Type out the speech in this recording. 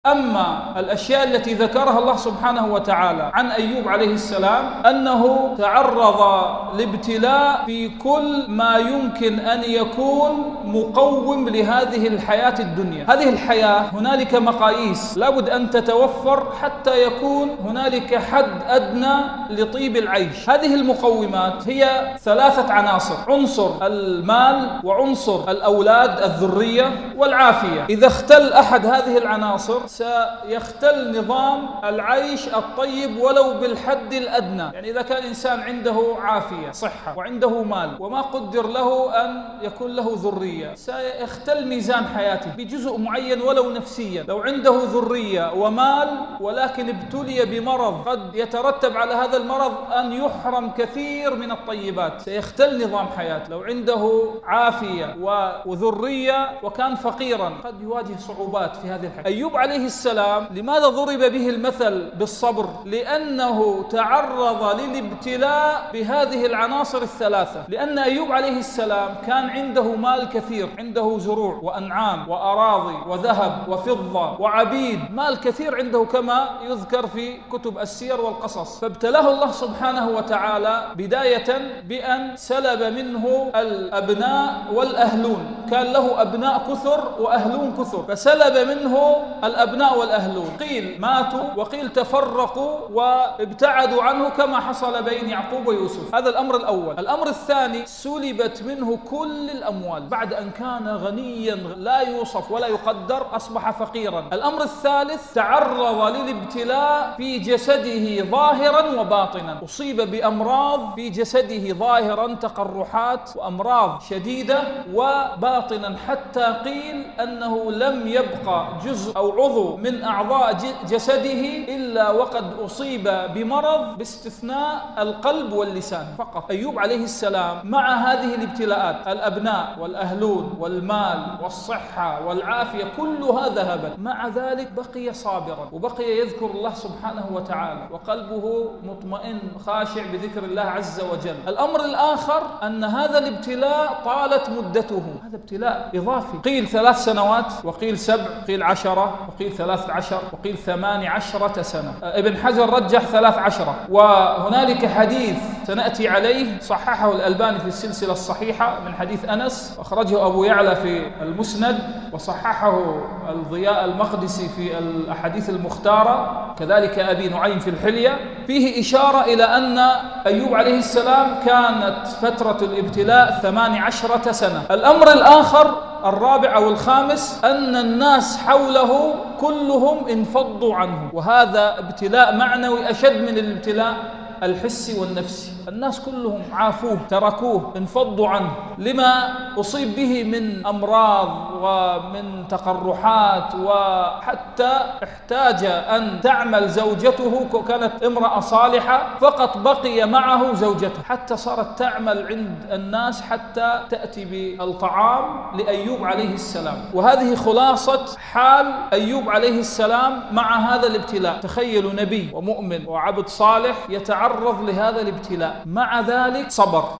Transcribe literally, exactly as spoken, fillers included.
أما الأشياء التي ذكرها الله سبحانه وتعالى عن أيوب عليه السلام أنه تعرض لابتلاء في كل ما يمكن أن يكون مقوم لهذه الحياة الدنيا. هذه الحياة هنالك مقاييس لابد أن تتوفر حتى يكون هنالك حد أدنى لطيب العيش. هذه المقومات هي ثلاثة عناصر: عنصر المال، وعنصر الأولاد الذرية، والعافية. إذا اختل أحد هذه العناصر سيختل نظام العيش الطيب ولو بالحد الأدنى. يعني إذا كان إنسان عنده عافية صحة وعنده مال وما قدر له أن يكون له ذرية سيختل ميزان حياته بجزء معين ولو نفسيا. لو عنده ذرية ومال ولكن ابتلي بمرض قد يترتب على هذا المرض أن يحرم كثير من الطيبات، سيختل نظام حياته. لو عنده عافية وذرية وكان فقيرا قد يواجه صعوبات في هذه الحياة. أيوب عليه السلام لماذا ضرب به المثل بالصبر؟ لأنه تعرض للابتلاء بهذه العناصر الثلاثة. لأن أيوب عليه السلام كان عنده مال كثير، عنده زروع وأنعام وأراضي وذهب وفضة وعبيد، مال كثير عنده كما يذكر في كتب السير والقصص. فابتلاه الله سبحانه وتعالى بداية بأن سلب منه الأبناء والأهلون. كان له أبناء كثر وأهلون كثر، فسلب منه الأبناء والأهلون. قيل ماتوا وقيل تفرقوا وابتعدوا عنه كما حصل بين يعقوب ويوسف. هذا الأمر الأول. الأمر الثاني سلبت منه كل الأموال بعد أن كان غنيا لا يوصف ولا يقدر، أصبح فقيرا. الأمر الثالث تعرض للابتلاء في جسده ظاهرا وباطنا، أصيب بأمراض في جسده ظاهرا، تقرحات وأمراض شديدة، وباطنا حتى قيل أنه لم يبقى جزء أو عضو من أعضاء جسده إلا وقد أصيب بمرض باستثناء القلب واللسان فقط. أيوب عليه السلام مع هذه الابتلاءات، الأبناء والأهلون والمال والصحة والعافية كلها ذهبت، مع ذلك بقي صابرا وبقي يذكر الله سبحانه وتعالى وقلبه مطمئن خاشع بذكر الله عز وجل. الأمر الآخر أن هذا الابتلاء طالت مدته، هذا ابتلاء إضافي، قيل ثلاث سنوات وقيل سبع، قيل عشرة وقيل ثلاث عشر وقيل ثمان عشرة سنة. ابن حجر رجح ثلاث عشرة، وهنالك حديث سنأتي عليه صححه الألباني في السلسلة الصحيحة من حديث أنس، أخرجه أبو يعلى في المسند، وصححه الضياء المقدسي في الأحاديث المختارة، كذلك أبي نعيم في الحلية، فيه إشارة إلى أن أيوب عليه السلام كانت فترة الابتلاء ثمان عشرة سنة. الأمر الآخر الرابع أو الخامس أن الناس حوله كلهم انفضوا عنه، وهذا ابتلاء معنوي أشد من الابتلاء الحسي والنفسي. الناس كلهم عافوه، تركوه، انفضوا عنه لما أصيب به من أمراض ومن تقرحات، وحتى احتاج أن تعمل زوجته، كانت امرأة صالحة فقط بقي معه زوجته، حتى صارت تعمل عند الناس حتى تأتي بالطعام لأيوب عليه السلام. وهذه خلاصة حال أيوب عليه السلام مع هذا الابتلاء. تخيلوا نبي ومؤمن وعبد صالح يتعرض لهذا الابتلاء، مع ذلك صبر.